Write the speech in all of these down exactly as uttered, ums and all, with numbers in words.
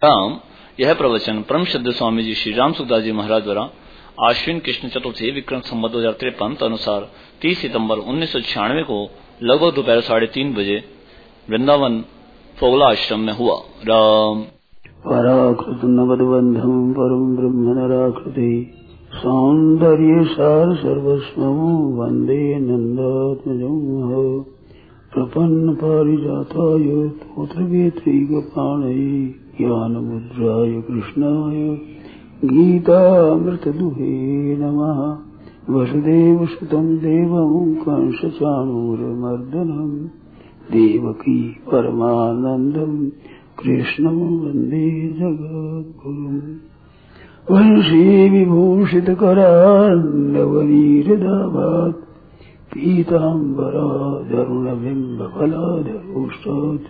राम। यह प्रवचन परम श्रद्धेय स्वामी जी श्री राम सुखदास जी महाराज द्वारा आश्विन कृष्ण चतुर्थी विक्रम संवत दो हजार तिरपन अनुसार तीस सितंबर उन्नीस सौ छियानवे को लगभग दोपहर साढ़े तीन बजे वृंदावन फोगला आश्रम में हुआ। राम। पराकृत नवदबंधम परम ब्रह्म नराकृति सौंदर्य सार सर्वस्वं वंदे नंदात्मजं प्रपन्न पारिजाताय तोत्रवेत्रैकपाणये ज्ञानमुद्राय कृष्णाय गीतामृतदुहे नमः। वसुदेवसुतं देवं कंसचाणूरमर्दनं देवकी परमानन्दं कृष्णं वन्दे जगद्गुरुम्। वंशी विभूषितकरान्नवनीरदाभात् पीताम्बरादरुणबिम्बफलाधरोष्टात्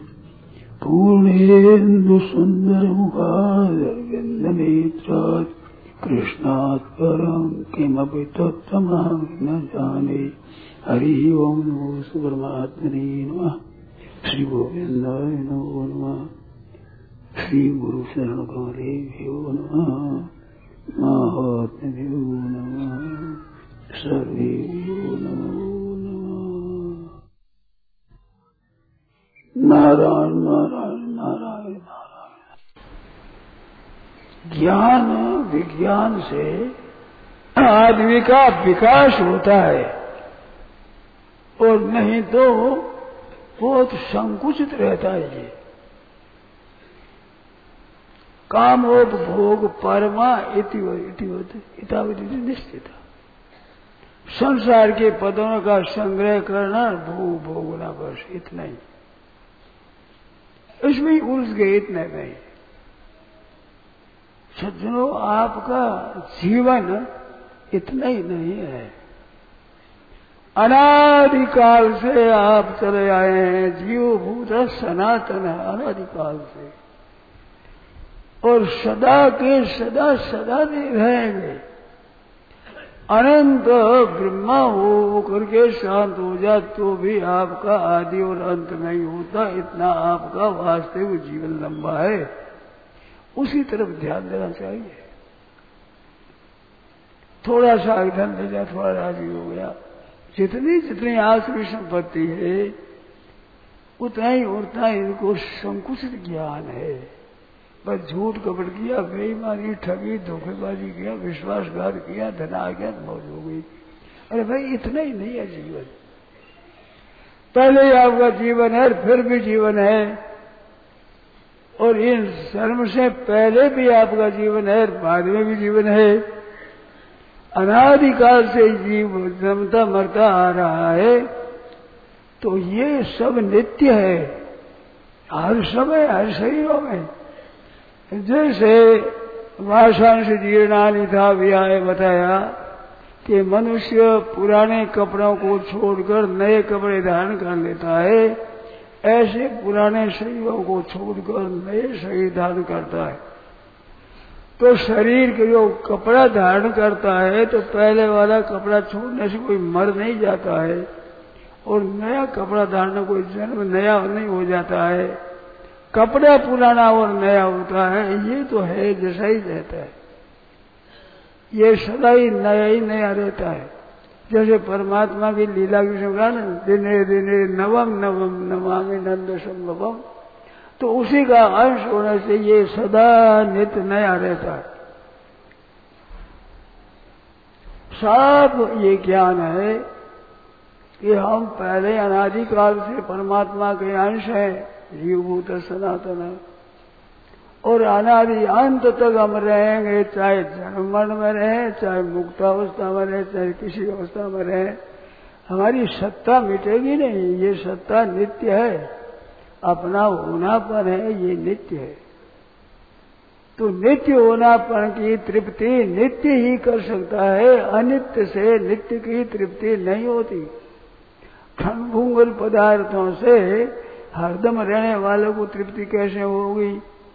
पूर्णेन्दुसुन्दरमुखादरविन्दनेत्रात् कृष्णात् परं किमपि तत्त्वमहं न जाने। हरि ओं नमो परमात्मने नमः। श्री गोविन्दाय नमो नमः। श्री गुरु शरण कमलेभ्यो नमः। महात्म्यो नमः। सर्वेभ्यो नमो नमः। नारायण नारायण नारायण नारायण। ज्ञान विज्ञान से आदमी का विकास होता है और नहीं तो बहुत संकुचित रहता है। ये कामोपभोग परमा इतिवत निश्चित। संसार के पदों का संग्रह करना, भोग भोगना, बस इतना ही। इसमें उलझ गए, इतने नहीं। सज्जनों, आपका जीवन इतना ही नहीं है। अनादिकाल से आप चले आए हैं। जीव भूत सनातन है अनादिकाल से, और सदा के सदा सदा नहीं रहेंगे। अनंत ब्रह्मा हो करके शांत हो जा तो भी आपका आदि और अंत नहीं होता। इतना आपका वास्तविक जीवन लंबा है, उसी तरफ ध्यान देना चाहिए। थोड़ा सा धन ले जा, थोड़ा राजी हो गया, जितनी जितनी आसुरी संपत्ति है उतना ही उतना इनको संकुचित ज्ञान है। बस झूठ कपट किया, बेईमानी, ठगी, धोखेबाजी किया, विश्वासघात किया, धन आ गया, मौज हो गई। अरे भाई, इतना ही नहीं है जीवन। पहले ही आपका जीवन है, फिर भी जीवन है, और इन कर्म से पहले भी आपका जीवन है, बाद में भी जीवन है। अनादिकाल से जीव जमता मरता आ रहा है, तो ये सब नित्य है, हर समय, हर शरीरों में। जैसे वासांश जीर्णानि था व्याय बताया कि मनुष्य पुराने कपड़ों को छोड़कर नए कपड़े धारण कर लेता है, ऐसे पुराने शरीरों को छोड़कर नए शरीर धारण करता है। तो शरीर के जो कपड़ा धारण करता है, तो पहले वाला कपड़ा छोड़ने से कोई मर नहीं जाता है, और नया कपड़ा धारण कोई जन्म नया नहीं हो जाता है। कपड़ा पुराना और नया होता है, ये तो है, जैसा ही रहता है। ये सदा ही नया ही नया रहता है। जैसे परमात्मा की लीला की समझा ना, दिने दिने नवम नवम नमामि नंद संभवम, तो उसी का अंश होने से ये सदा नित्य नया रहता है। सब ये ज्ञान है कि हम पहले अनादिकाल से परमात्मा के अंश हैं, जीवभूत सनातन है, और अनादि अंत तक हम रहेंगे। चाहे जन्म मरण में रहे, चाहे मुक्तावस्था में रहे, चाहे किसी अवस्था में रहे, हमारी सत्ता मिटेगी नहीं। ये सत्ता नित्य है, अपना होनापन है, ये नित्य है। तो नित्य होनापन की तृप्ति नित्य ही कर सकता है, अनित्य से नित्य की तृप्ति नहीं होती। क्षणभंगुर पदार्थों से हरदम रहने वालों को तृप्ति कैसे होगी?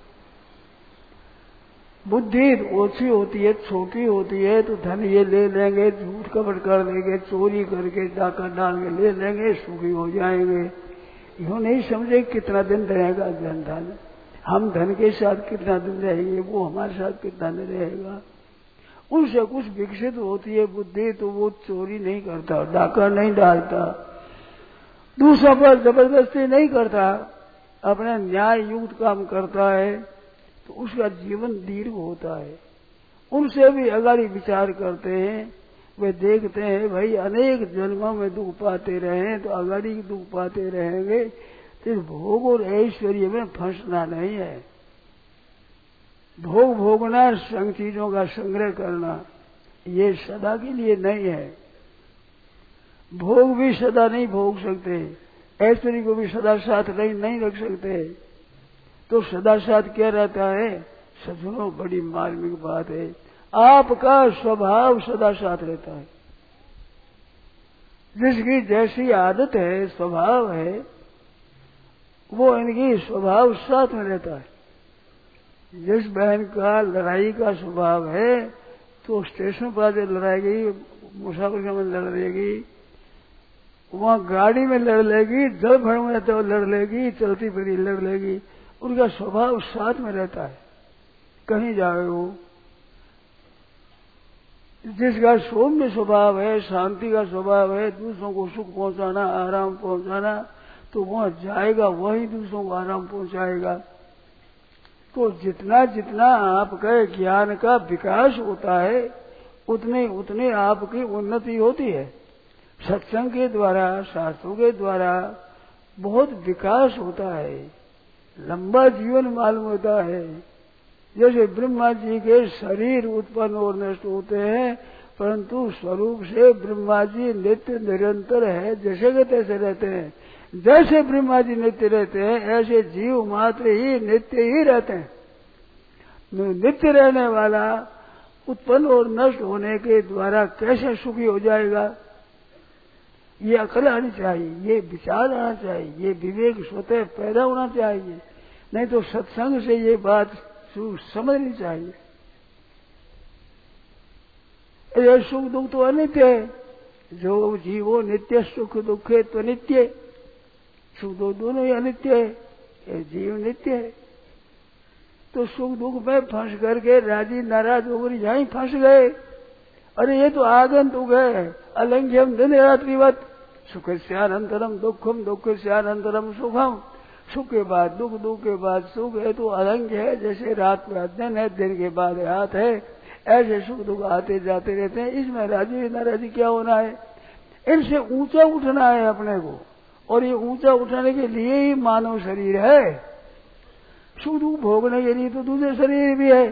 बुद्धि ओछी होती है, छोटी होती है, तो धन ये ले लेंगे, झूठ कपट कर लेंगे, चोरी करके डाका डाल के ले लेंगे, सुखी हो जाएंगे। यूं नहीं समझे कितना दिन रहेगा धन धन। हम धन के साथ कितना दिन रहेंगे, वो हमारे साथ कितना दिन रहेगा। उनसे कुछ विकसित होती है बुद्धि तो वो चोरी नहीं करता, डाका नहीं डालता, दूसरा पर जबरदस्ती नहीं करता, अपना न्याय युक्त काम करता है, तो उसका जीवन दीर्घ होता है। उनसे भी अगाड़ी विचार करते हैं, वे देखते हैं भाई अनेक जन्मों में दुख पाते रहे तो अगाड़ी दुख पाते रहेंगे, तो भोग और ऐश्वर्य में फंसना नहीं है। भोग भोगना, संग चीजों का संग्रह करना, ये सदा के लिए नहीं है। भोग भी सदा नहीं भोग सकते, ऐश्वर्य को भी सदा साथ नहीं, नहीं रख सकते। तो सदा साथ क्या रहता है? सज्जनों, बड़ी मार्मिक बात है, आपका स्वभाव सदा साथ रहता है। जिसकी जैसी आदत है, स्वभाव है, वो इनकी स्वभाव साथ में रहता है। जिस बहन का लड़ाई का स्वभाव है तो स्टेशन पर लड़ाएगी, मुसाफिर में लड़ लेगी, वहां गाड़ी में लड़ लेगी, जल भर में तो लड़ लेगी, चलती फिरी लड़ लेगी। उनका स्वभाव साथ में रहता है, कहीं जाए वो। जिसका सौम्य स्वभाव है, शांति का स्वभाव है, दूसरों को सुख पहुंचाना, आराम पहुंचाना, तो वहां जाएगा, वही दूसरों को आराम पहुंचाएगा। तो जितना जितना आपके ज्ञान का विकास होता है, उतने उतने आपकी उन्नति होती है। सत्संग के द्वारा, शास्त्रों के द्वारा बहुत विकास होता है, लंबा जीवन मालूम होता है। जैसे ब्रह्मा जी के शरीर उत्पन्न और नष्ट होते हैं, परंतु स्वरूप से ब्रह्मा जी नित्य निरंतर है, जैसे के तैसे रहते हैं। जैसे ब्रह्मा जी नित्य रहते हैं, ऐसे जीव मात्र ही नित्य ही रहते हैं। नित्य रहने वाला उत्पन्न और नष्ट होने के द्वारा कैसे सुखी हो जाएगा? ये अकल आनी चाहिए, ये विचार आना चाहिए, ये विवेक स्वतः पैदा होना चाहिए। नहीं तो सत्संग से ये बात समझनी चाहिए। ये सुख दुख तो अनित्य है, जो जीवो नित्य सुख दुख है तो नित्य, सुख दुख दोनों ही अनित्य है, ये जीव नित्य है। तो सुख दुख में फंस करके राजी नाराज होकर यहीं फंस गए। अरे ये तो आगंतुक है, अलंघ्यम दिन रात्रिवत, सुख स्यानंतरम दुखम, दुख स्यानंतरम सुखम। सुख के बाद दुख, दुख के बाद सुख है, तो अलंघ्य है। जैसे रात में दिन है, दिन के बाद रात है, ऐसे सुख दुख आते जाते रहते हैं। इसमें राजी नाराजी क्या होना है? इनसे ऊंचा उठना है अपने को, और ये ऊंचा उठाने के लिए ही मानव शरीर है। सुख दुख भोगने के लिए तो दूसरे शरीर भी है।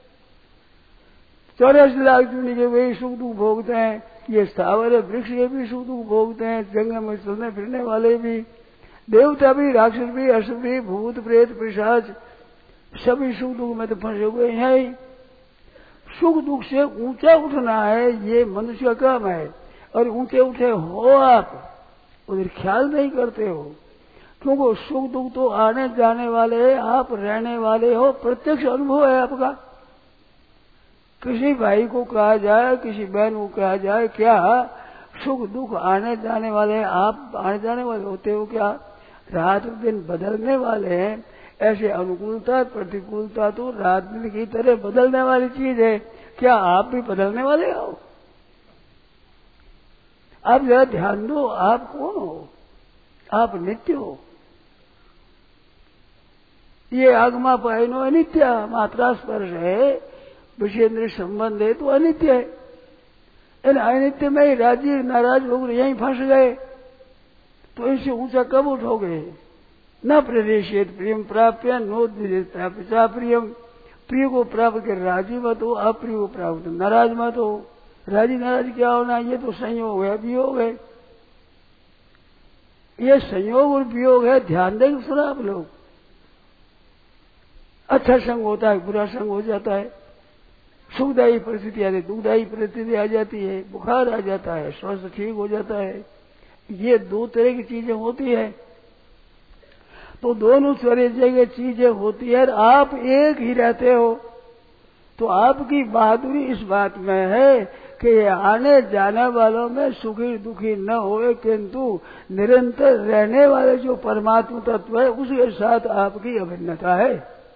चौरासी लाख चुनी के वही सुख दुख भोगते हैं। ये स्थावर वृक्ष के भी सुख दुख भोगते हैं, जंगल में चलने फिरने वाले भी, देवता भी, राक्षस भी, असुर भी, भूत प्रेत पिशाच, सभी सुख दुख में तो फंसे हुए हैं ही। सुख दुख से ऊंचा उठना है, ये मनुष्य का काम है। और ऊंचे उठे हो आप, उधर ख्याल नहीं करते हो, क्योंकि सुख दुख तो आने जाने वाले हैं, आप रहने वाले हो, प्रत्यक्ष अनुभव है आपका। किसी भाई को कहा जाए, किसी बहन को कहा जाए, क्या सुख दुख आने जाने वाले हैं, आप आने जाने वाले होते हो क्या? रात दिन बदलने वाले हैं। ऐसे अनुकूलता प्रतिकूलता तो रात दिन की तरह बदलने वाली चीज है। क्या आप भी बदलने वाले हो? आप जरा ध्यान दो, आप कौन हो? आप नित्य हो। ये आगमा पायनो अनित्य, मात्रा स्पर्श है, विषेंद्र संबंध है, तो अनित्य है। इन अनित्य में ही राजी नाराज लोग यहीं फंस गए। तो इनसे ऊंचा कब उठोगे? न प्रदेशित प्रियम प्राप्य नोदित प्रियम। प्रिय को प्राप्त कर राजी मत हो, अप्रिय को प्राप्त नाराज मत हो। राजी नाराज क्या होना? ये तो संयोग है, वियोग है। ये संयोग और वियोग है, ध्यान देंगे सुना आप लोग। अच्छा संग होता है, बुरा संग हो जाता है, सुखदायी परिस्थिति आती है, दुखदायी परिस्थिति आ जाती है, बुखार आ जाता है, स्वास्थ्य ठीक हो जाता है। ये दो तरह की चीजें होती है। तो दोनों तरह की चीजें होती है, आप एक ही रहते हो। तो आपकी बहादुरी इस बात में है कि आने जाने वालों में सुखी दुखी न होए, किंतु निरंतर रहने वाले जो परमात्मा तत्व है उसके साथ आपकी अभिन्नता है।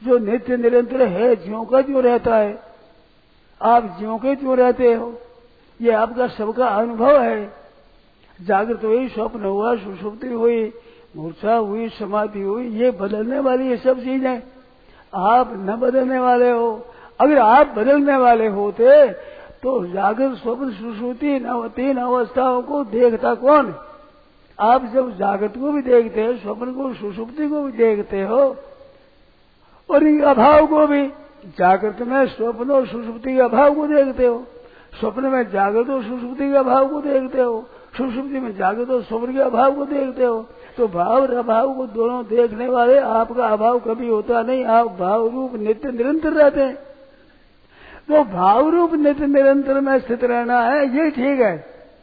जो नित्य निरंतर है, ज्यों का ज्यों रहता है। आप ज्यों के त्यों रहते हो, ये आपका सबका अनुभव है। जागृत हुई, स्वप्न हुआ, सुषुप्ति हुई, मूर्छा हुई, समाधि हुई, ये बदलने वाली ये सब चीजें। आप न बदलने वाले हो। अगर आप बदलने वाले होते तो जागृत, स्वप्न, सुषुप्ति तीन अवस्थाओं को देखता कौन? आप जब जागृत को भी देखते हो, स्वप्न को, सुषुप्ति को भी देखते हो और इन अभाव को भी, जागृत में स्वप्न और सुषुप्ति के अभाव को देखते हो, स्वप्न में जागृत और सुषुप्ति के अभाव को देखते हो, सुषुप्ति में जागृत और स्वप्न के अभाव को देखते हो। तो भाव और अभाव को दोनों देखने वाले, आपका अभाव कभी होता नहीं। आप भाव रूप नित्य निरंतर रहते हैं। तो भाव रूप नित्य निरंतर में स्थित रहना है, ये ठीक है।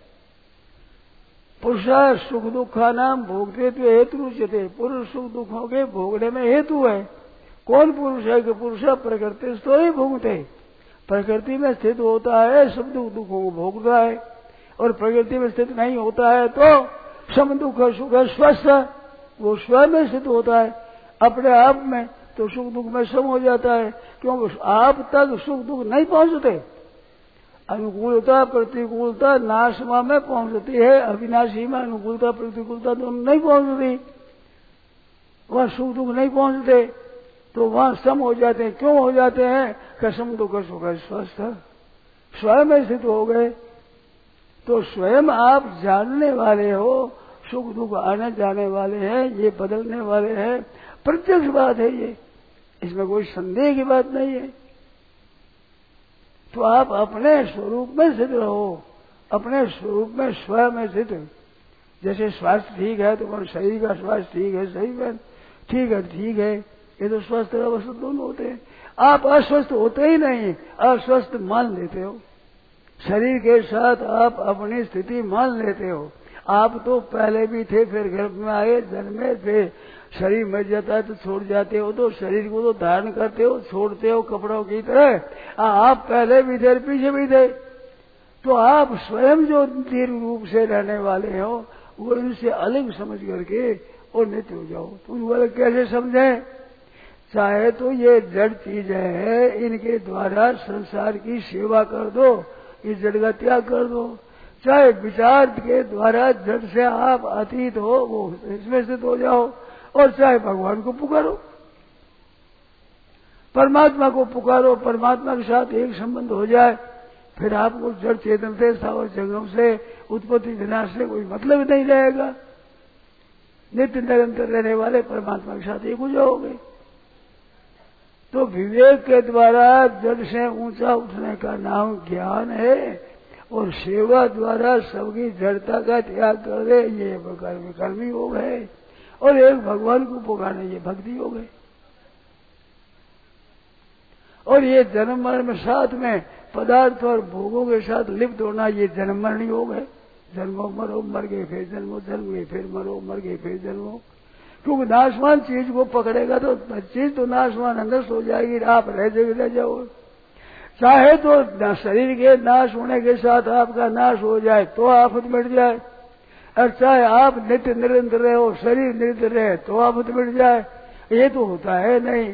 पुरुषा सुख दुखा नाम भोगते तो हेतु उच्यते। पुरुष सुख दुखों के भोगने में हेतु है। कौन पुरुष है कि पुरुष प्रकृति तो ही भोगते, प्रकृति में स्थित होता है, सब दुख दुखों को भोगता है। और प्रकृति में स्थित नहीं होता है तो सम दुख सुख स्वस्थ, वो स्वयं में स्थित होता है अपने आप में, तो सुख दुख में सम हो जाता है। क्योंकि आप तक सुख दुख नहीं पहुंचते। अनुकूलता प्रतिकूलता नाशमा में पहुंचती है, अविनाशी में अनुकूलता प्रतिकूलता दोनों नहीं पहुंचती, वह सुख दुख नहीं पहुंचते, तो वहां सम हो जाते हैं। क्यों हो जाते हैं? कसम दुख सुख स्वस्थ, स्वयं में स्थित हो गए। तो स्वयं आप जानने वाले हो, सुख दुख आने जाने वाले हैं, ये बदलने वाले हैं, प्रत्यक्ष बात है ये, इसमें कोई संदेह की बात नहीं है। तो आप अपने स्वरूप में स्थित रहो, अपने स्वरूप में स्वयं में स्थित। जैसे स्वास्थ्य ठीक है तो शरीर का स्वास्थ्य ठीक है, सही में ठीक है, ठीक है, ये तो स्वस्थ और अवस्थ दोनों होते हैं। आप अस्वस्थ होते ही नहीं, अस्वस्थ मान लेते हो। शरीर के साथ आप अपनी स्थिति मान लेते हो। आप तो पहले भी थे, फिर गर्भ में आए, जन्मे थे, शरीर मर जाता है तो छोड़ जाते हो, तो शरीर को तो धारण करते हो, छोड़ते हो कपड़ों की तरह। आप पहले भी थे, पीछे भी थे। तो आप स्वयं जो दीर्घ रूप से रहने वाले हो, वो इनसे अलग समझ करके और नित्य हो जाओ। तो उनको कैसे समझें? चाहे तो ये जड़ चीजें हैं, इनके द्वारा संसार की सेवा कर दो, इस जड़ का त्याग कर दो। चाहे विचार के द्वारा जड़ से आप अतीत हो, वो इसमें स्थित हो जाओ। और चाहे भगवान को पुकारो, परमात्मा को पुकारो, परमात्मा के साथ एक संबंध हो जाए, फिर आपको जड़ चेतन से, स्थावर जंगम से, उत्पत्ति विनाश से कोई मतलब नहीं रहेगा। नित्य निरंतर रहने वाले परमात्मा के साथ एक हो जाओगे। तो विवेक के द्वारा जड़ से ऊंचा उठने का नाम ज्ञान है, और सेवा द्वारा सबकी जड़ता का त्याग कर दे, ये कर्म कर्मी योग है। और एक भगवान को पुकारना, ये भक्ति योग है। और ये जन्म मरण में साथ में पदार्थ और भोगों के साथ लिप्त होना, ये जन्म मरण योग है। जन्मो मरो, मर गए फिर जन्मो, जन्म गए फिर मरो, मर गए फिर जन्मो। क्योंकि नाशवान चीज को पकड़ेगा तो चीज तो नाशवान नष्ट हो जाएगी, आप रह जगह रह जाओ। चाहे तो शरीर के नाश होने के साथ आपका नाश हो जाए तो आफत मिट जाए, और चाहे आप नित्य निरंतर रहे हो, शरीर निरंतर रहे तो आफत मिट जाए। ये तो होता है नहीं।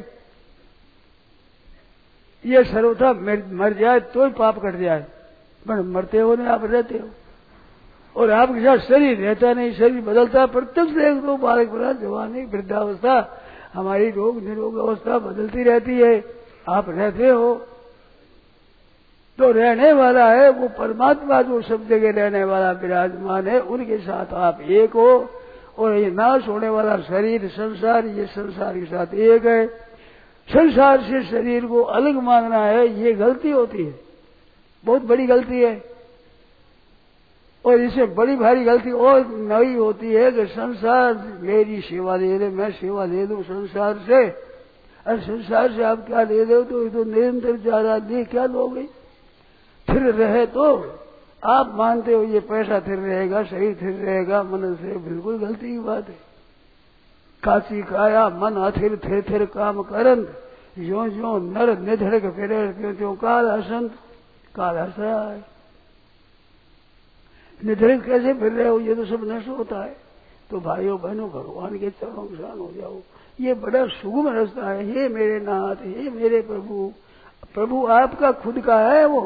ये सर्वथा मर जाए तो ही पाप कट जाए, पर मरते हो नहीं, आप रहते हो। और आपके साथ शरीर रहता नहीं, शरीर बदलता है। प्रत्यक्ष देख दो, बालक बड़ा, जवानी, वृद्धावस्था, हमारी रोग निरोग अवस्था बदलती रहती है। आप रहते हो तो रहने वाला है वो परमात्मा, जो सब जगह रहने वाला विराजमान है, उनके साथ आप एक हो। और ये नाश होने वाला शरीर संसार, ये संसार के साथ एक है। संसार से शरीर को अलग मानना है, ये गलती होती है, बहुत बड़ी गलती है। और इससे बड़ी भारी गलती और नई होती है कि संसार मेरी सेवा ले ले, मैं सेवा ले लूं संसार से। और संसार से आप क्या ले दो, तो ये तो निरंतर जा रहा है, क्या लोगे? फिर रहे तो आप मानते हो ये पैसा फिर रहेगा, शरीर फिर रहेगा, मन से बिल्कुल गलती की बात है। काची काया मन अथिर थे थिर काम करंत, जो जो नर निधड़क फिरे क्यों त्यों काल हसंत, काल हंस रहा है। निधड़क कैसे फिर रहे हो? ये तो सब नष्ट होता है। तो भाइयों बहनों, भगवान के चरणों में शरण हो जाओ, ये बड़ा सुगम रास्ता है। हे मेरे नाथ, हे मेरे प्रभु, प्रभु आपका खुद का है वो,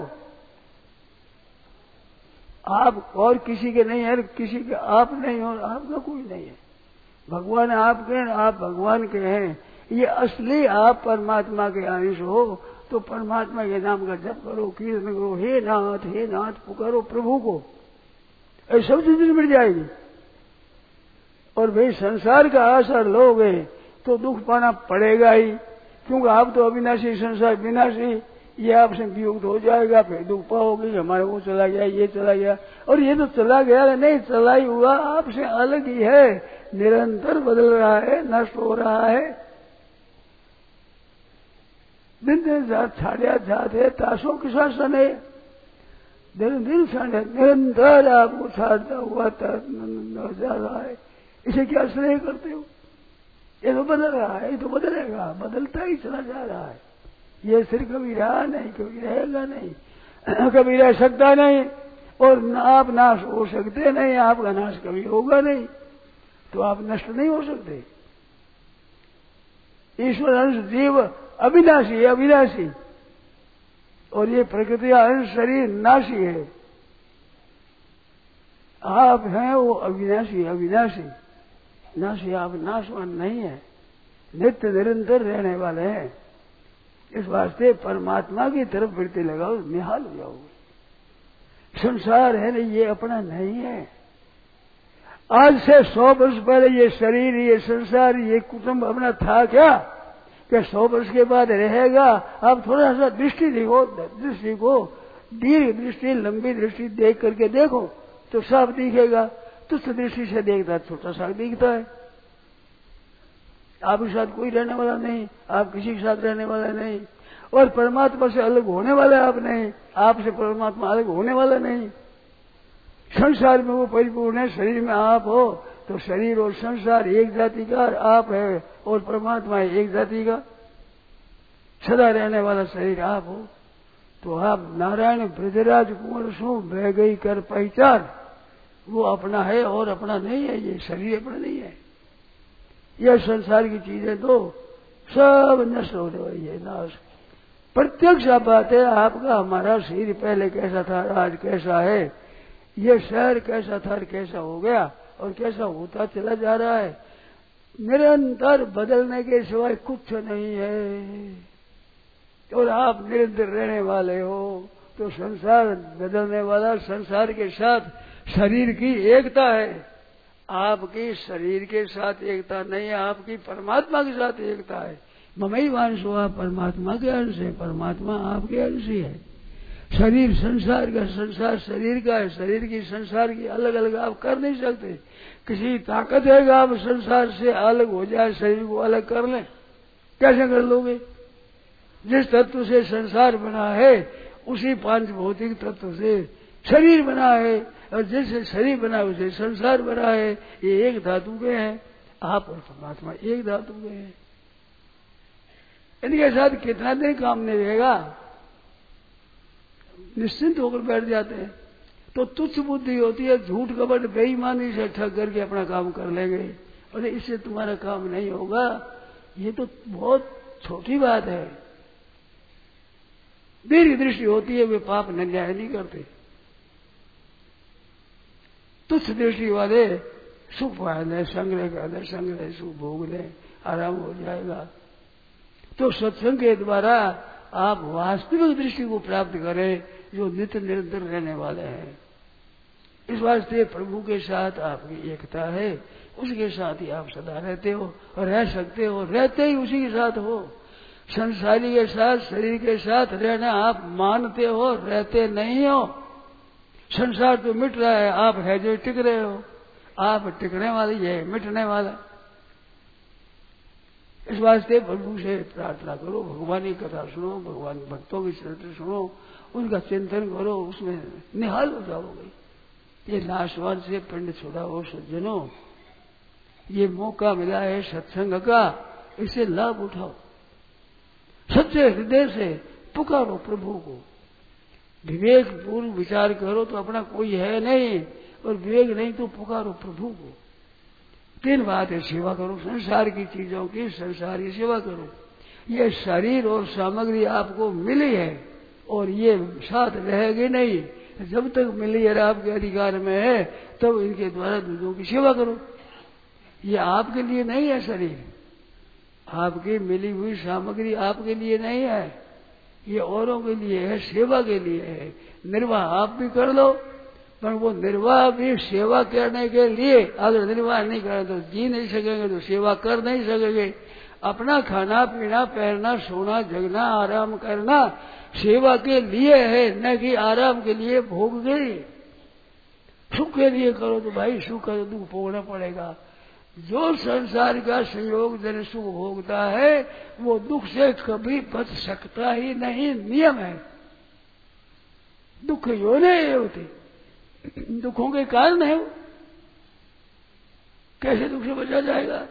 आप और किसी के नहीं है, किसी के आप नहीं और आपका कोई नहीं है। भगवान आपके हैं, आप भगवान के हैं। ये असली आप परमात्मा के अंश हो तो परमात्मा के नाम का जप करो, कीर्तन करो, हे नाथ हे नाथ पुकारो प्रभु को, ऐसी सब चीजें मिल जाएगी। और भाई संसार का आसर लोगे तो दुख पाना पड़ेगा ही, क्योंकि आप तो अविनाशी, संसार विनाशी, ये आपसे वियुक्त हो जाएगा, फिर दुख पाओगे हमारे वो चला गया, ये चला गया। और ये तो चला गया नहीं, चला ही हुआ आपसे अलग ही है, निरंतर बदल रहा है, नष्ट हो रहा है। दिन दिन छाड़िया जाते ताशों के शासन है, दिन दिन छाड़िया निरंतर आपको छाड़ता हुआ जा रहा है। इसे क्या स्नेह करते हो? ये तो बदल रहा है, ये तो बदलेगा, बदलता ही चला जा रहा है। ये सिर कभी रहा नहीं, कभी रहेगा नहीं, कभी रह सकता नहीं, और न आप नाश हो सकते नहीं, आपका नाश कभी होगा नहीं, तो आप नष्ट नहीं हो सकते। ईश्वर अंश जीव अविनाशी है, अविनाशी, और ये प्रकृति अंश शरीर नाशी है। आप हैं वो अविनाशी, अविनाशी नाशी, आप नाशवान नहीं है, नित्य निरंतर रहने वाले हैं। इस वास्ते परमात्मा की तरफ वृत्ति लगाओ, निहाल हो जाओगे। संसार है नहीं, ये अपना नहीं है। आज से सौ वर्ष पहले ये शरीर, ये संसार, ये कुटुंब अपना था क्या? क्या सौ वर्ष के बाद रहेगा? आप थोड़ा सा दृष्टि देखो, दृष्टि को दीर्घ दृष्टि, लंबी दृष्टि देख करके देखो तो साफ दिखेगा। तुच्छ दृष्टि से देखता छोटा सा दिखता है। आपके साथ कोई रहने वाला नहीं, आप किसी के साथ रहने वाला नहीं, और परमात्मा से अलग होने वाला आप नहीं, आपसे परमात्मा अलग होने वाला नहीं। संसार में वो परिपूर्ण है, शरीर में आप हो, तो शरीर और संसार एक जाति का, आप है और परमात्मा एक जाति का। सदा रहने वाला शरीर आप हो, तो आप नारायण ब्रजराज कुंवर सो बह गई कर पहचान, वो अपना है और अपना नहीं है। ये शरीर अपना नहीं है। यह संसार की चीजें तो सब नष्ट होने वाली है, नाश। प्रत्यक्ष बात है आपका, हमारा शरीर पहले कैसा था, आज कैसा है, यह शहर कैसा था, कैसा हो गया और कैसा होता चला जा रहा है। निरंतर बदलने के सिवाय कुछ नहीं है, और आप निरंतर रहने वाले हो, तो संसार बदलने वाला, संसार के साथ शरीर की एकता है। आपकी शरीर के साथ एकता नहीं है, आपकी परमात्मा के साथ एकता है। ममई वांश हुआ, परमात्मा के अंश है, परमात्मा आपके अंश ही है। शरीर संसार का, संसार शरीर का है, शरीर की संसार की अलग अलग आप कर नहीं सकते। किसी ताकत है कि आप संसार से अलग हो जाए, शरीर को अलग कर लें? कैसे कर लोगे? जिस तत्व से संसार बना है उसी पांच भौतिक तत्व से शरीर बना है, और जैसे शरीर बना उसे संसार बना है। ये एक धातु के हैं, आप और परमात्मा एक धातु के हैं। इनके साथ कितना दिन काम नहीं रहेगा, निश्चिंत होकर बैठ जाते हैं। तो तुच्छ बुद्धि होती है, झूठ कपट बेईमानी से ठग करके अपना काम कर लेंगे, और इससे तुम्हारा काम नहीं होगा। ये तो बहुत छोटी बात है। दीर्घ दृष्टि होती है, वे पाप अन्याय नहीं करते। तुच्छ दृष्टि वाले सुख पा ले, संग्रह कर ले, संग्रह सुख भोग ले, आराम हो जाएगा। तो सत्संग के द्वारा आप वास्तविक दृष्टि को प्राप्त करें, जो नित्य निरंतर रहने वाले हैं। इस वास्ते प्रभु के साथ आपकी एकता है, उसके साथ ही आप सदा रहते हो और रह सकते हो, रहते ही उसी के साथ हो। संसारी के साथ, शरीर के साथ रहना आप मानते हो, रहते नहीं हो। संसार तो मिट रहा है, आप है जो टिक रहे हो। आप टिकने वाली है, मिटने वाला। इस वास्ते प्रभु से प्रार्थना करो, भगवान की कथा सुनो, भगवान भक्तों की चरित्र सुनो, उनका चिंतन करो, उसमें निहाल हो जाओगे। ये नाशवान से पिंड छुड़ाओ सज्जनों, ये मौका मिला है सत्संग का, इससे लाभ उठाओ। सच्चे हृदय से पुकारो प्रभु को, विवेक पूर्व विचार करो तो अपना कोई है नहीं, और विवेक नहीं तो पुकारो प्रभु को। तीन बात है, सेवा करो संसार की चीजों की, संसार की सेवा करो। ये शरीर और सामग्री आपको मिली है और ये साथ रहेगी नहीं, जब तक मिली है आपके अधिकार में है तब इनके द्वारा दूसरों की सेवा करो। ये आपके लिए नहीं है, शरीर आपकी मिली हुई सामग्री आपके लिए नहीं है, ये औरों के लिए है, सेवा के लिए है। निर्वाह आप भी कर लो, पर वो निर्वाह भी सेवा करने के लिए, अगर निर्वाह नहीं करें तो जी नहीं सकेंगे, तो सेवा कर नहीं सकेंगे। अपना खाना पीना पहनना सोना जगना आराम करना सेवा के लिए है, न कि आराम के लिए भोग के लिए। सुख के लिए करो तो भाई सुख का दुख भोगना पड़ेगा। जो संसार का संयोग जन सुख भोगता है वो दुख से कभी बच सकता ही नहीं, नियम है। दुख योने होते, दुखों के कारण है वो, कैसे दुख से बचा जाएगा।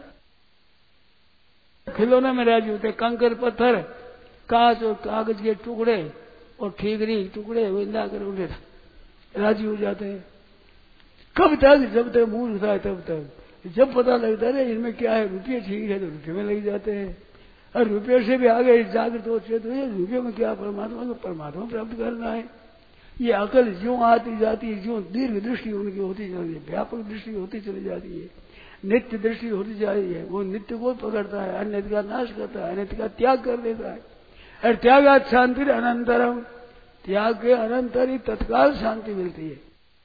खिलौने में राजी होते, कंकर पत्थर कांच और कागज के टुकड़े और ठीकरी टुकड़े विंदा कर उठे राजी हो जाते हैं। कब तक? जब तक मुंह उठता है तब तक। जब पता लगता है इनमें क्या है, रुपये ठीक है तो रुपये में लग जाते हैं, और रुपये से भी आगे जागृत हो चेत हो, रुपये में क्या परमात्मा को परमात्मा प्राप्त करना है। ये अकल ज्यों आती जाती है, ज्यों दीर्घ दृष्टि उनकी होती जाती है, व्यापक दृष्टि होती चली जाती है, नित्य दृष्टि होती जा रही है। वो नित्य को पकड़ता है, अन्य का नाश करता है, अन्य का त्याग कर देता है। और त्यागात शांति अनंतरम, त्याग के अनंतर ही तत्काल शांति मिलती है।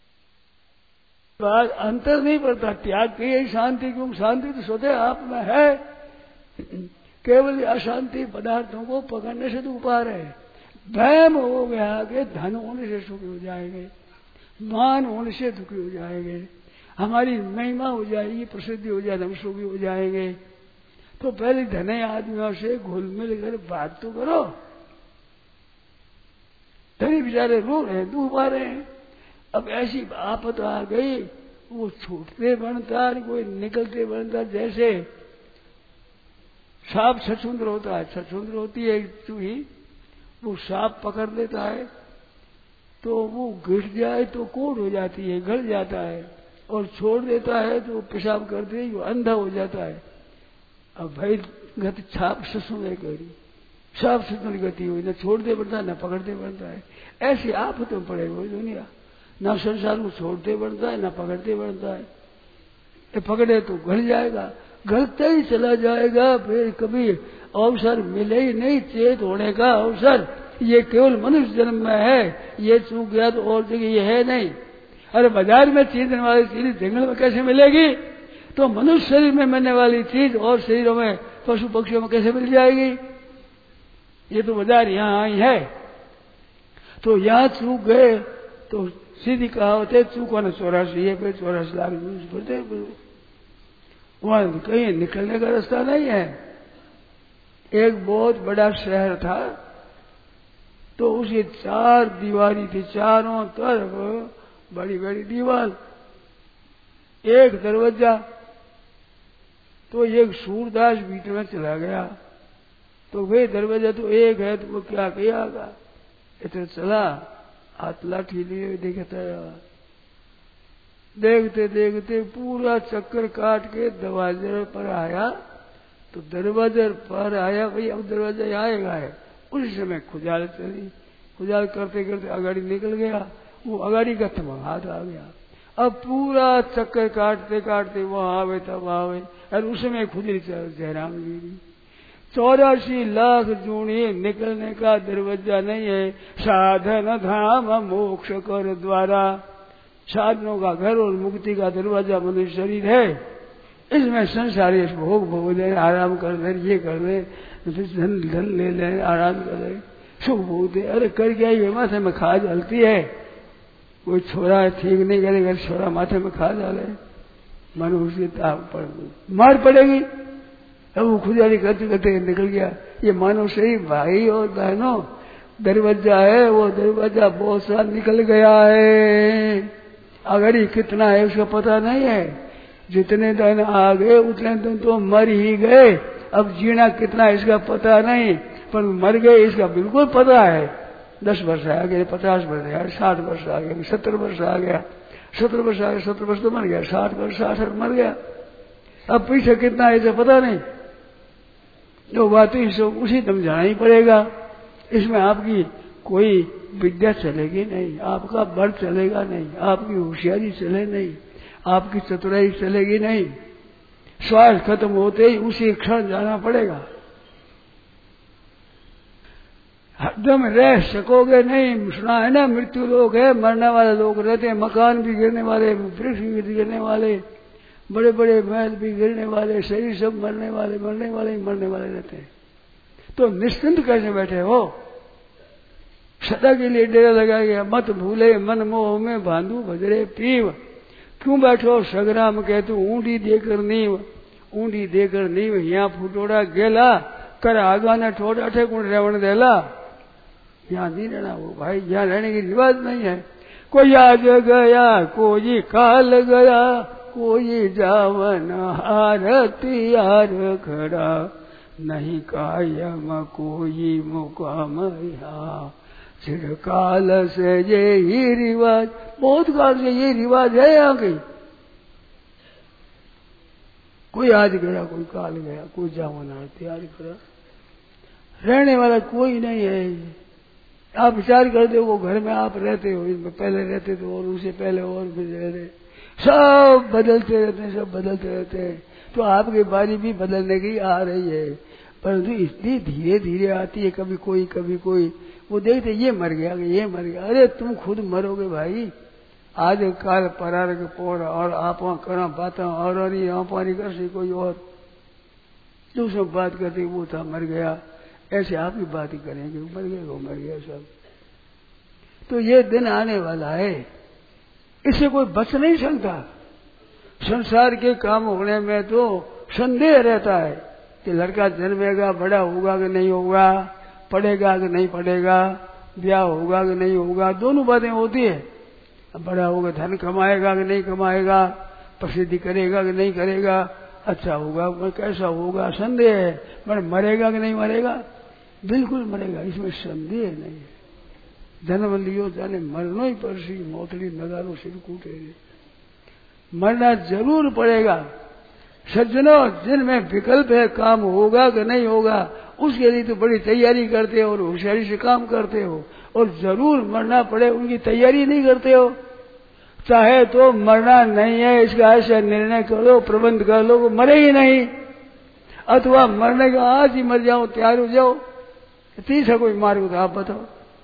बात अंतर नहीं पड़ता, त्याग की यही शांति, क्योंकि शांति तो स्वतः आप में है। केवल अशांति पदार्थों को पकड़ने से तो उपार है। वहम हो गया कि धन होने से सुखी हो जाएंगे, मान होने से दुखी हो जाएंगे, हमारी महिमा हो जाएगी, प्रसिद्धि हो जाए, हम सुखी हो जाएंगे। तो पहले धने आदमियों से घुल मिल कर बात तो करो। धनी बेचारे रो रहे हैं, दुख पा रहे हैं। अब ऐसी आफत आ गई, वो छूटते बनता कोई निकलते बनता। जैसे सांप छछुंद्र होता है, छछुंद्र होती है चूही, वो सांप पकड़ लेता है तो वो गिर जाए तो कोट हो जाती है, गल जाता है, और छोड़ देता है तो पेशाब करते ही वो अंधा हो जाता है। अब भाई गति छाप ससुर करी, सांप ससुर गति हुई, न छोड़ते बढ़ता न पकड़ते बढ़ता है। ऐसी आफत में पड़े हुए दुनिया, न संसार को छोड़ते बढ़ता है न पकड़ते बढ़ता है। ये पकड़े तो गल जाएगा, गलते ही चला जाएगा, फिर कभी अवसर मिले ही नहीं चेत होने का अवसर। ये केवल मनुष्य जन्म में है, ये चूक गया तो और जगह ये है नहीं। अरे बाजार में चीज देने वाली चीज जंगल में कैसे मिलेगी? तो मनुष्य शरीर में मिलने वाली चीज और शरीरों में पशु पक्षियों में कैसे मिल जाएगी? ये तो बाजार यहाँ आई है। तो यहाँ चूक गए तो सीधी कहावत है, चूका न चौरासी है, फिर चौरासी लाख भरते। वहां कहीं निकलने का रास्ता नहीं है। एक बहुत बड़ा शहर था, तो उसे चार दीवारी थी, चारों तरफ बड़ी बड़ी दीवार, एक दरवाजा। तो एक सूरदास बीच में चला गया, तो वे दरवाजा तो एक है, तो वो क्या किया गा, इतना चला हाथ लाठी लिए देखता रहा। देखते देखते पूरा चक्कर काट के दरवाजे पर आया, तो दरवाजे पर आया, भाई अब दरवाजा आएगा है। उस समय खुजाल चली, खुजाल करते करते अगाड़ी निकल गया, वो अगाड़ी का थमा हाथ आ गया। अब पूरा चक्कर काटते काटते वहां आवे तब आवे, और उसमें खुजरी जयराम गिरी। चौरासी लाख जूनी निकलने का दरवाजा नहीं है। साधन धाम मोक्ष कर द्वारा, साधनों का घर और मुक्ति का दरवाजा मनुष्य शरीर है। इसमें संसारी भोग भोग ले, आराम कर ले, ये कर ले, धन धन ले ले, आराम कर ले, सुख भोग दे। अरे कर क्या ये माथे में खाज हलती है, कोई छोरा ठीक नहीं करेगा, छोरा माथे में खा डाले, मनुष्य पड़ मार पड़ेगी। अब वो खुदारी करते करते निकल गया। ये मानो सही भाई और बहनों, दरवाजा है, वो दरवाजा बहुत सा निकल गया है, अगर कितना है उसका पता नहीं है। जितने दिन आ गए उतने दिन तो मर ही गए, अब जीना कितना इसका पता नहीं, पर मर गए इसका बिल्कुल पता है। दस वर्ष आ गए, पचास वर्ष आ गए, साठ वर्ष आ गए, सत्तर वर्ष आ गया, सत्तर वर्ष आ गया, सत्तर वर्ष तो मर गया, साठ वर्ष साठ मर गया। अब पीछे कितना है तो पता नहीं, जो बात है उसी दम जाना ही पड़ेगा। इसमें आपकी कोई विद्या चलेगी नहीं, आपका बल चलेगा नहीं, आपकी होशियारी चले नहीं, आपकी चतुराई चलेगी नहीं। श्वास खत्म होते ही उसी क्षण जाना पड़ेगा। हरदम रह सकोगे नहीं। सुना है ना, मृत्यु लोग है, मरने वाले लोग रहते हैं, मकान भी गिरने वाले, वृक्ष भी गिरने वाले, बड़े बड़े महल भी गिरने वाले, शरीर सब मरने वाले, मरने वाले ही मरने वाले रहते हैं। तो निश्चिंत कैसे बैठे हो? सदा के लिए डेरा लगा गया, मत भूले मन मोह में बांधू भजरे पीव। क्यों बैठो सगराम कहतु ऊंडी देकर नीव, ऊंडी देकर नीव यहाँ फुटोड़ा गेला, कर आगा न ठोड़ अठे कुण रेवण देला। यहाँ नहीं रहना वो भाई, यहाँ रहने की रिवाज नहीं है। कोई आज गया, कोई काल गया, कोई जावन आरती यार खड़ा, नहीं कायम कोई मुकाम यहाँ, चिरकाल से ये ही रिवाज, बहुत काल से ये रिवाज है यहाँ की। कोई आज गया, कोई काल गया, कोई जावन आरती यार खड़ा, रहने वाला कोई नहीं है। आप विचार करते हो, घर में आप रहते हो, इसमें पहले रहते थे और उससे पहले और भी रहते, सब बदलते रहते हैं, सब बदलते रहते हैं। तो आपकी बारी भी बदलने की आ रही है, परंतु इतनी धीरे धीरे आती है, कभी कोई कभी कोई। वो देखते ये मर गया, ये मर गया, अरे तुम खुद मरोगे भाई। आज काल परार के पोर और आप करा बात और पानी कर सी कोई और जो सब बात करते वो था मर गया, ऐसे आप भी बात ही करेंगे, मर गया वो मर गया सब। तो ये दिन आने वाला है, इससे कोई बच नहीं सकता। संसार के काम होने में तो संदेह रहता है कि लड़का जन्मेगा, बड़ा होगा कि नहीं होगा, पढ़ेगा कि नहीं पढ़ेगा, ब्याह होगा कि नहीं होगा, दोनों बातें होती है। बड़ा होगा धन कमाएगा कि नहीं कमाएगा, प्रसिद्धि करेगा कि नहीं करेगा, अच्छा होगा कैसा होगा, संदेह है। पर मरेगा कि नहीं मरेगा, बिल्कुल मरेगा, इसमें संदेह नहीं है। जन्म लियो जाने मरनो ही परसी, मोतली नगारो सिर कूटे, मरना जरूर पड़ेगा। सज्जनों, जिनमें विकल्प है, काम होगा कि नहीं होगा, उसके लिए तो बड़ी तैयारी करते हो और होशियारी से काम करते हो, और जरूर मरना पड़े उनकी तैयारी नहीं करते हो। चाहे तो मरना नहीं है इसका ऐसा निर्णय करो, प्रबंध कर लो, वो मरे ही नहीं, अथवा मरने का आज ही मर जाओ, तैयार हो जाओ। तीसरा कोई मार्ग तो आप बताओ।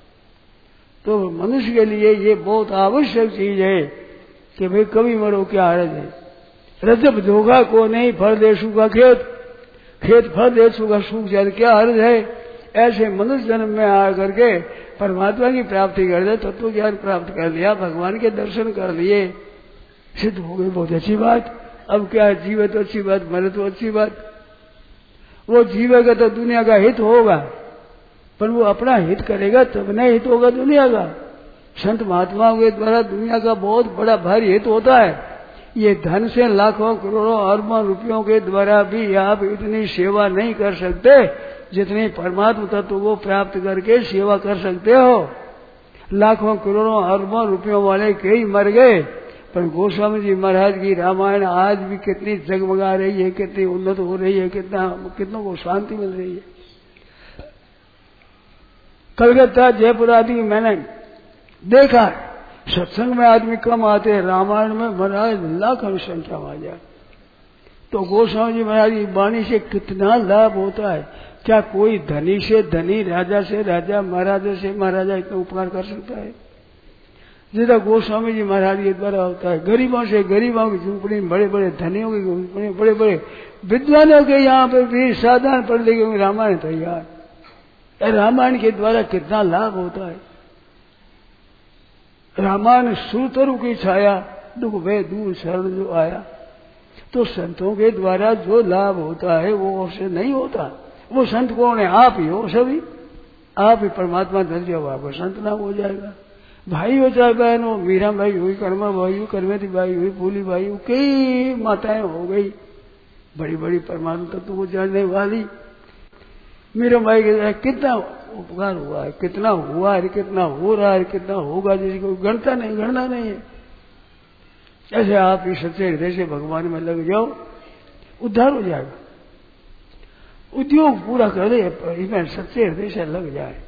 तो मनुष्य के लिए ये बहुत आवश्यक चीज है कि भाई कभी मरो क्या हर्ज है। रजब धोखा को नहीं, फल देशु का खेत, खेत फल देशु का सूख जाए, क्या हर्ज है। ऐसे मनुष्य जन्म में आ करके परमात्मा की प्राप्ति कर दे, तत्व ज्ञान प्राप्त कर लिया, भगवान के दर्शन कर लिए, सिद्ध हो गई, बहुत अच्छी बात। अब क्या, जीवे तो अच्छी बात, मरे तो अच्छी बात। वो जीवेगा तो दुनिया का हित होगा, पर वो अपना हित करेगा तब नहीं हित होगा दुनिया का। संत महात्माओं के द्वारा दुनिया का बहुत बड़ा भारी हित होता है। ये धन से लाखों करोड़ों अरबों रुपयों के द्वारा भी आप इतनी सेवा नहीं कर सकते जितनी परमात्मा तत्व को प्राप्त करके सेवा कर सकते हो। लाखों करोड़ों अरबों रुपयों वाले कई मर गए, पर गोस्वामी जी महाराज की रामायण आज भी कितनी जगमगा रही है, कितनी उन्नत हो रही है, कितना कितनों को शांति मिल रही है। कलकत्ता जयपुर आदि मैंने देखा, सत्संग में आदमी कम आते हैं, रामायण में महाराज लाखों संख्या में आ जाए। तो गोस्वामी जी महाराज की वाणी से कितना लाभ होता है। क्या कोई धनी से धनी, राजा से राजा, महाराजा से महाराजा इतना उपकार कर सकता है जितना गोस्वामी जी महाराज के द्वारा होता है। गरीबों से गरीबों की झूंपड़ी, बड़े बड़े धनियों की झूंपड़ी, बड़े बड़े विद्वानों के यहाँ पे भी साधारण पढ़ लिखे रामायण तैयार। रामायण के द्वारा कितना लाभ होता है। रामायण सुरतरु की छाया, दुख वे दूर शरण जो आया। तो संतों के द्वारा जो लाभ होता है वो और से नहीं होता। वो संत कौन है? आप ही हो, सभी आप ही परमात्मा धर जाओ, आपका संत नाम हो जाएगा। भाई हो चाहे बहन हो, मीरा भाई हुई, कर्मा भाई हुई, कर्मेती भाई हुई, फूली भाई हुई, कई माताएं हो गई बड़ी बड़ी परमात्मा तत्व को जानने वाली। मीरा भाई के कितना उपकार हुआ है, कितना हुआ है, कितना हो रहा है, कितना होगा, जैसे कोई गणता नहीं, गणना नहीं है। ऐसे आप इस सच्चे हृदय से भगवान में लग जाओ, उद्धार हो जाएगा। उद्योग पूरा कर दे, इसमें सच्चे हृदय से लग जाए,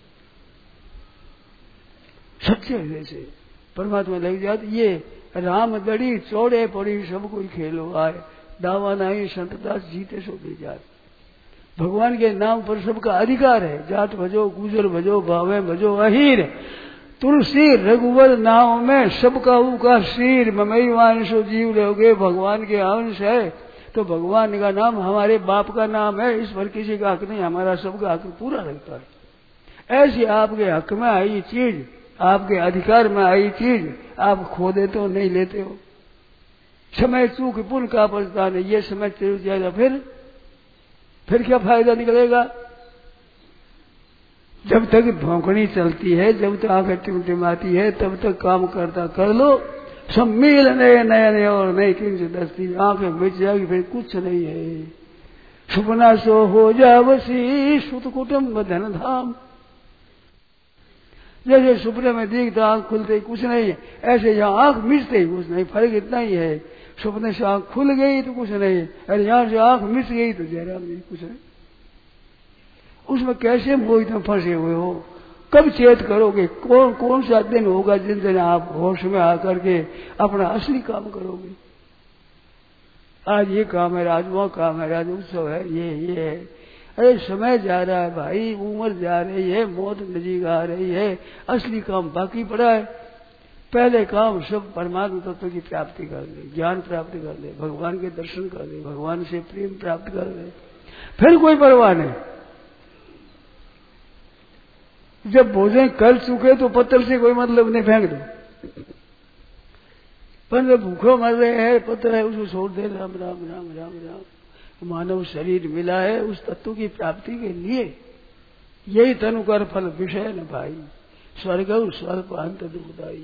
सच्चे हृदय से परमात्मा लग जाए। ये राम दड़ी चौड़े पड़ी सब कोई खेलो आए, दावा नहीं संतदास जीते सो दे जाए। भगवान के नाम पर सबका अधिकार है। जाट भजो, गुजर भजो, भावे भजो, अहीर तुलसी रघुवर नाम में सबका उका शीर, ममई वांशो जीव लोगे। भगवान के अंश है तो भगवान का नाम हमारे बाप का नाम है, इस पर किसी का हक नहीं, हमारा सबका हक पूरा रहता है। ऐसी आपके हक में आई चीज, आपके अधिकार में आई चीज आप खो देते हो, नहीं लेते हो। समय चूक पुण्य का पछतान है, ये समय चल जाएगा, फिर फिर क्या फायदा निकलेगा। जब तक भौंकनी चलती है, जब तक आंखें टिमटिमाती है, तब तक काम करता कर लो। सब मिल नए नए नए और नई किंच दस्ती, आंखें मिट जाएगी, फिर कुछ नहीं है। सुपना सो हो जावसी सुत कुटुम्ब धन धाम। जैसे सुपने में दिखता आंख खुलते ही कुछ नहीं है, ऐसे यहाँ आंख मिचते ही कुछ नहीं, फर्क इतना ही है। सुपने से आंख खुल गई तो कुछ नहीं, अरे यहाँ से आंख मिच गई तो जयराम नहीं, कुछ नहीं। उसमें कैसे मोहित में फंसे हुए हो, कब चेत करोगे? कौन कौन सा दिन होगा जिन दिन आप होश में आकर के अपना असली काम करोगे? आज ये काम है, आज वो काम है, आज उत्सव है, ये ये है। अरे समय जा रहा है भाई, उम्र जा रही है, मौत नजीक आ रही है, असली काम बाकी पड़ा है। पहले काम सब परमात्मा तत्व की प्राप्ति कर ले, ज्ञान प्राप्त कर ले, भगवान के दर्शन कर ले, भगवान से प्रेम प्राप्त कर ले, फिर कोई परवाह नहीं। जब भोजन कर चुके तो पत्थर से कोई मतलब नहीं, फेंक दो। पर जब भूखो मर रहे हैं, पत्थर है उसको छोड़ दे, राम राम राम राम राम। मानव शरीर मिला है उस तत्व की प्राप्ति के लिए, यही तनु कर फल विषय न भाई, स्वर्ग स्वल्प अंत दुखदाई।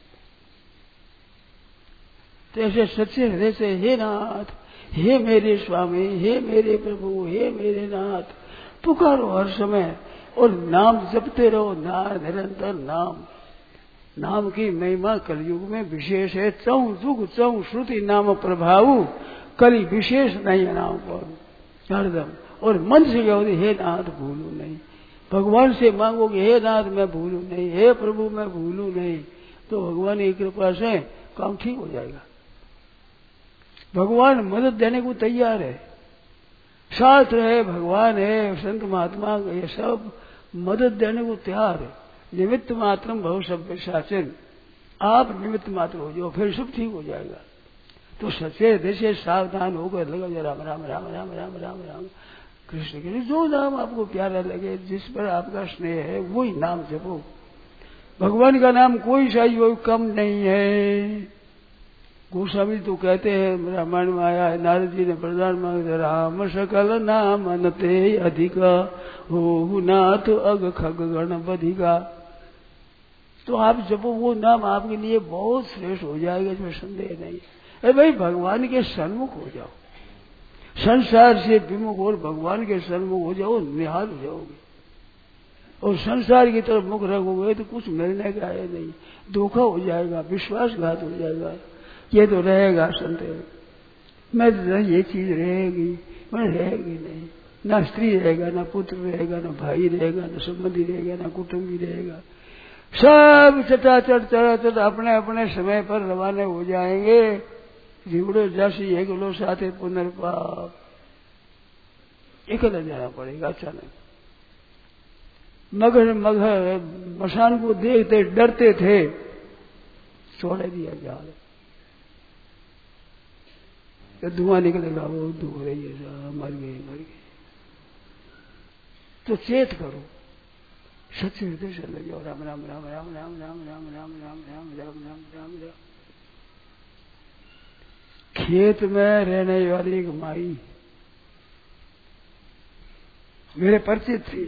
तो ऐसे सच्चे हृदय से, हे नाथ, हे मेरे स्वामी, हे मेरे प्रभु, हे मेरे नाथ, पुकारो हर समय और नाम जपते रहो। ना निरंतर नाम, नाम की महिमा कलयुग में विशेष है। चौ जुग चौ श्रुति नाम प्रभाव, कली विशेष नहीं है नाम पर हरदम। और मन से कहोगे हे नाथ भूलू नहीं, भगवान से मांगोगे हे नाथ मैं भूलू नहीं, हे प्रभु मैं भूलू नहीं, तो भगवान की कृपा से काम ठीक हो जाएगा। भगवान मदद देने को तैयार है, शास्त्र है, भगवान है, संत महात्मा ये सब मदद देने को तैयार है। निमित्त मात्रम भव सभ्य शासन, आप निमित्त मात्र हो जाओ, फिर सब ठीक हो जाएगा। तो सच्चे हृदय से सावधान होकर लगा जा राम राम राम राम राम राम राम कृष्ण के लिए जो नाम आपको प्यारा लगे, जिस पर आपका स्नेह है वही नाम जपो। भगवान का नाम कोई सा ही कम नहीं है। गोस्वामी तो कहते हैं रामायण में आया है, नारद जी ने प्रदान मांगे, राम सकल नाम अनते अधिका हो नाथ अग खग गण बधिका। तो आप जपो, वो नाम आपके लिए बहुत श्रेष्ठ हो जाएगा, इसमें संदेह नहीं। अरे भाई भगवान के सन्मुख हो जाओ, संसार से विमुख और भगवान के सन्मुख हो जाओ, निहाल हो जाओगे। और संसार की तरफ मुख रखोगे तो कुछ मिलने का है नहीं, धोखा हो जाएगा, विश्वासघात हो जाएगा। ये तो रहेगा संदेह, मैं तो ये चीज रहेगी, मैं रहेगी नहीं, ना स्त्री रहेगा, ना पुत्र रहेगा, ना भाई रहेगा, ना संबंधी रहेगा, ना कुटुंबी रहेगा। सब चटाचट चटाचट अपने अपने समय पर रवाना हो जाएंगे। जीवड़ो जासी एक लो साथे पुनर्पाप, अकेला जाना पड़ेगा अचानक। मगर मगर मसान को देखते डरते थे, छोड़ दिया जाल, तो धुआं निकलेगा, वो दुख रही है, मर गए मर गए। तो चेत करो, सच्चे हृदय से लगे और राम राम राम राम राम राम राम राम राम राम राम राम राम राम। खेत में रहने वाली एक माई मेरे परिचित थी,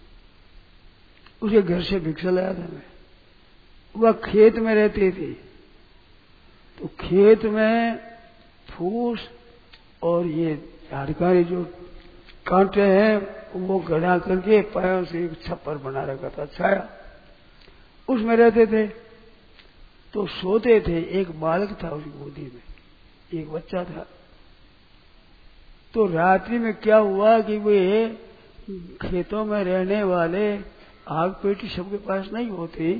उसके घर से भिक्षा लाया था मैं। वह खेत में रहती थी, तो खेत में फूस और ये झाड़कारी जो कांटे हैं वो गड़ा करके पायों से एक छप्पर बना रखा था, छाया, उसमें रहते थे। तो सोते थे, एक बालक था उसकी गोदी में, एक बच्चा था। तो रात्रि में क्या हुआ कि वे खेतों में रहने वाले आग पेटी सबके पास नहीं होती,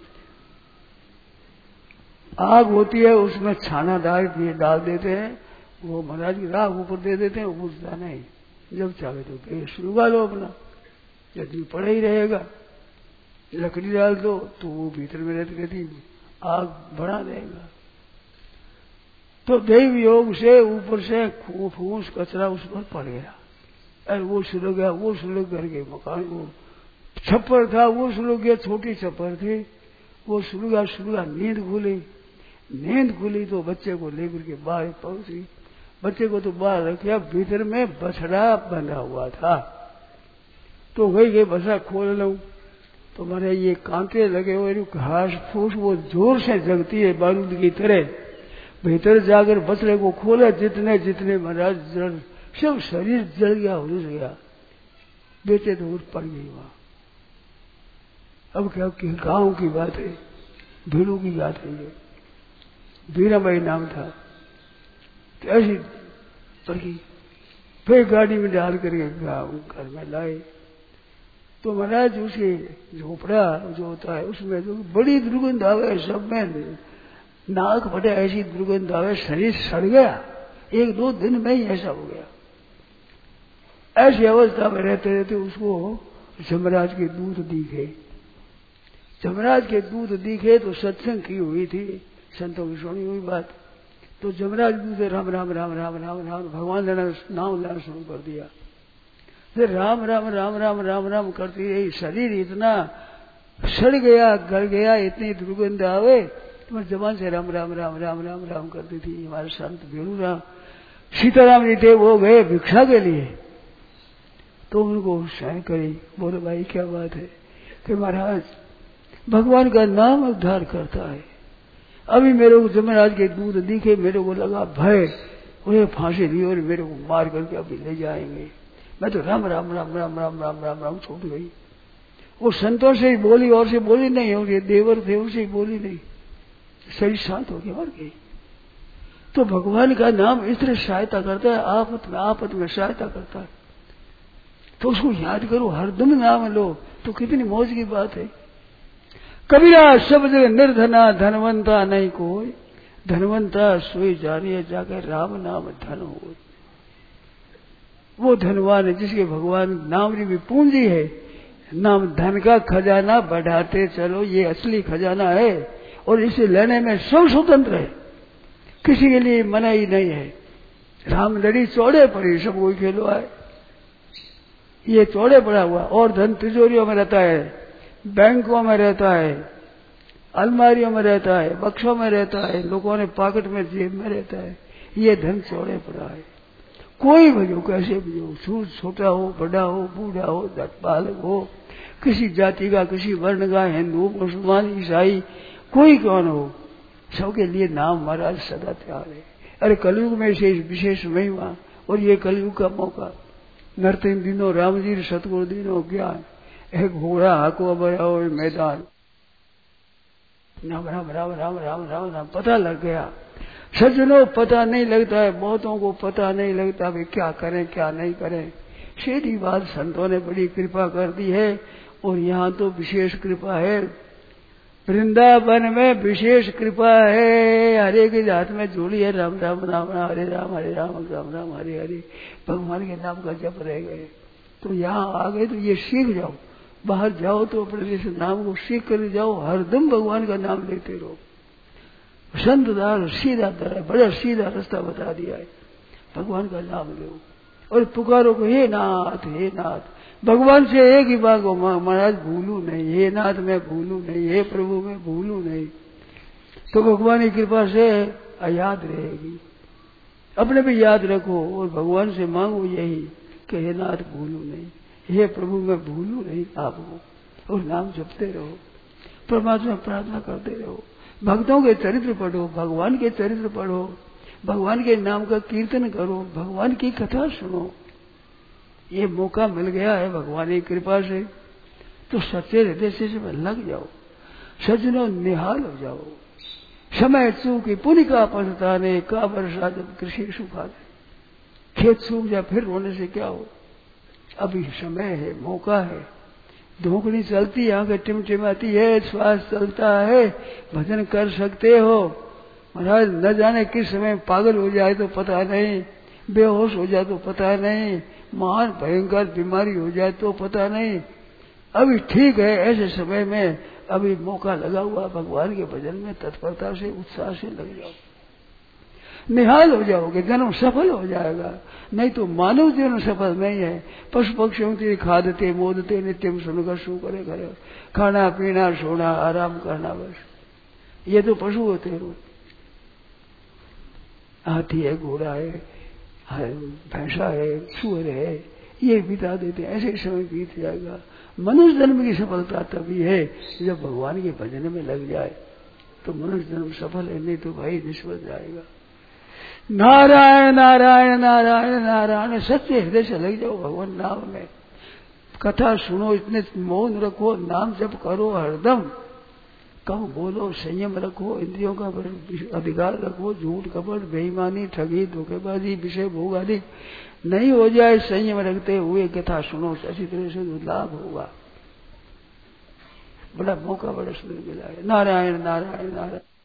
आग होती है उसमें छाना डाल दिए डाल देते हैं, वो महाराज की राख ऊपर दे देते हैं, वो बुझता नहीं। जब चाहे तो गैस लुगा लो अपना, यदि पड़ा ही रहेगा। लकड़ी डाल दो तो वो भीतर में रहती रहती आग बढ़ा देगा। तो देव योग से ऊपर से फूस कचरा उस पर पड़ गया, अरे वो सुलग गया, वो सुलग करके मकान को छप्पर था वो सुलग गया, छोटी छप्पर थी वो सुलगा सुलगा। नींद खुली, नींद खुली तो बच्चे को लेकर के बाहर पहुंची। बच्चे को तो बाहर रखा, भीतर में बछड़ा बंधा हुआ था। तो वही गए बछड़ा खोल लूं तो मैंने ये कांटे लगे हुए घास फूस वो जोर से जगती है बारूद की तरह। भीतर जाकर बछड़े को खोला, जितने जितने महाराज जल सब शरीर जल गया, हुलस गया। बेटे तो उठ पड़ गई वहां। अब क्या गांव की बात है, भीड़ों की बात है। ये बीराबाई नाम था। तो ऐसी पड़ गई। फिर गाड़ी में डाल करके घर में लाए तो महाराज उसे झोपड़ा जो होता है उसमें जो बड़ी दुर्गंध आवे, सब में नाक फटे, ऐसी दुर्गंध आवे, शरीर सड़ गया। एक दो दिन में ही ऐसा हो गया। ऐसी अवस्था में रहते रहते उसको जमराज के दूध दिखे। जमराज के दूध दिखे तो सत्संग की हुई थी, संतों की सुनी हुई बात। तो जमराज दूध राम राम राम राम राम राम भगवान ने नाम लेना शुरू कर दिया। फिर राम राम राम राम राम राम करती रही। शरीर इतना सड़ गया, गल गया, इतनी दुर्गंध आवे तो मैं जबान से राम राम राम राम राम राम करती थी। हमारे संत भेड़ू राम सीताराम जी थे, वो गए भिक्षा के लिए तो उनको सहन करी। बोले भाई क्या बात है कि महाराज भगवान का नाम उद्धार करता है। अभी मेरे को जमराज के दूध दिखे, मेरे को लगा भय, उन्हें फांसी दी और मेरे को मार करके अभी ले जाएंगे। मैं तो राम राम राम राम राम राम राम राम छूट गई। वो संतों से ही बोली, और से बोली नहीं, और ये देवर थे उनसे ही बोली नहीं, सही शांत होके मर गई। तो भगवान का नाम इस तरह सहायता करता है, आफत में आफत में सहायता करता है। तो उसको याद करो, हरदम नाम लो तो कितनी मौज की बात है। कबीरा शब्द निर्धना धनवंता नहीं कोई, धनवंता सोई जानिए जाके राम नाम धन हो। वो धनवान है जिसके भगवान नाम की भी पूंजी है। नाम धन का खजाना बढ़ाते चलो, ये असली खजाना है और इसे लेने में सब स्वतंत्र है, किसी के लिए मनाही नहीं है। राम लड़ी चौड़े पड़ी, सब कोई खेलो है, ये चौड़े पड़ा हुआ। और धन तिजोरियों में रहता है, बैंकों में रहता है, अलमारियों में रहता है, बक्सों में रहता है, लोगों ने पॉकेट में जेब में रहता है। ये धन चौड़े पड़ा है। कोई भी हो, कैसे भी हो, छोटा हो, बड़ा हो, बूढ़ा हो, बालक हो, किसी जाति का, किसी वर्ण का, हिंदू, मुसलमान, ईसाई, कोई कौन हो, सबके लिए नाम महाराज सदा तैयार है। अरे कलयुग में से विशेष महिमा, और ये कलयुग का मौका। नरतिन दिनों राम जी सतगुरु दिनों ज्ञान, एक घोड़ा हाको बराओ मैदान। राम राम राम राम राम राम राम पता लग गया। सज्जनों पता नहीं लगता है, बहुतों को पता नहीं लगता वे क्या करें क्या नहीं करें। सीधी बात, संतों ने बड़ी कृपा कर दी है और यहाँ तो विशेष कृपा है। वृंदावन में विशेष कृपा है। हरे के हाथ में झोली है, राम राम राम राम हरे राम हरे राम राम राम हरे हरे, भगवान के नाम का जप रह गए। तो यहाँ आ गए तो ये सीख जाओ, बाहर जाओ तो अपने इस नाम को सीख कर जाओ, हरदम भगवान का नाम लेते रहो। संत दार सीधा दर है, बड़ा सीधा रास्ता बता दिया है। भगवान का नाम लो और पुकारो को, हे नाथ हे नाथ। भगवान से एक ही बात हो, महाराज भूलू नहीं, हे नाथ मैं भूलू नहीं, हे प्रभु मैं भूलू नहीं। तो भगवान की कृपा से याद रहेगी। अपने भी याद रखो और भगवान से मांगो यही कि हे नाथ भूलू नहीं, हे प्रभु मैं भूलू नहीं आपको। और नाम जपते रहो, परमात्मा प्रार्थना करते रहो, भक्तों के चरित्र पढ़ो, भगवान के चरित्र पढ़ो, भगवान के नाम का कीर्तन करो, भगवान की कथा सुनो। ये मौका मिल गया है भगवान की कृपा से, तो सच्चे हृदय से लग जाओ, सज्जनों निहाल हो जाओ। समय चूकी पुण्य का पछताने का वर्षा जब कृषि सुखा दे। खेत सूख जाए फिर रोने से क्या हो। अभी समय है, मौका है, धोकड़ी चलती, आंखें टिमटिमाती है, श्वास चलता है, भजन कर सकते हो। महाराज न जाने किस समय पागल हो जाए तो पता नहीं, बेहोश हो जाए तो पता नहीं, महान भयंकर बीमारी हो जाए तो पता नहीं। अभी ठीक है, ऐसे समय में अभी मौका लगा हुआ, भगवान के भजन में तत्परता से उत्साह से लग जाओ, निहाल हो जाओगे, जन्म सफल हो जाएगा। नहीं तो मानव जीवन सफल नहीं है। पशु पक्षियों के खादते मोदते नित्यम सुनकर शू करे करे, खाना पीना सोना आराम करना, बस ये तो पशु होते हैं। हाथी है, घोड़ा है, भैंसा है, सुअर है, ये बिता देते, ऐसे समय बीत जाएगा। मनुष्य जन्म की सफलता तभी है जब भगवान के भजन में लग जाए, तो मनुष्य जन्म सफल है, नहीं तो भाई निष्फल जाएगा। नारायण नारायण नारायण नारायण, सच्चे हृदय से लग जाओ भगवान नाम में। कथा सुनो, इतने मौन रखो, नाम जप करो हरदम, कम बोलो, संयम रखो, इंद्रियों का अधिकार रखो, झूठ कपट बेईमानी ठगी धोखेबाजी विषय भोग आदि नहीं हो जाए। संयम रखते हुए कथा सुनो, अच्छी तरह से लाभ होगा। बड़ा मौका बड़ा सुंदर मिला है। नारायण नारायण नारायण।